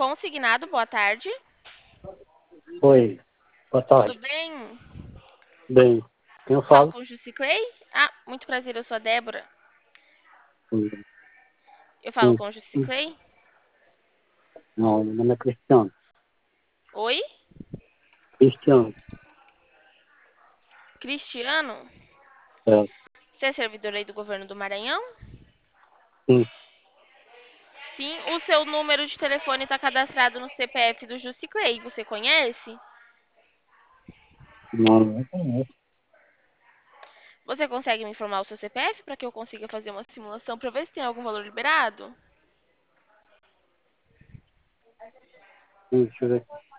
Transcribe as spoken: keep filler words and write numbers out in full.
Consignado, boa tarde. Oi, boa Tudo tarde. bem? Bem, quem eu Falo falo? com o Jussi Clay? Ah, muito prazer, eu sou a Débora. Sim, Eu falo sim, com o Jussi sim. Clay? Não, meu nome é Cristiano. Oi? Cristiano, Cristiano? é, Você é servidor aí do governo do Maranhão? sim, Sim, o seu número de telefone está cadastrado no C P F do Jussi Clay. Você conhece? não, não conheço. Você consegue me informar o seu C P F para que eu consiga fazer uma simulação para ver se tem algum valor liberado? Sim, deixa eu ver.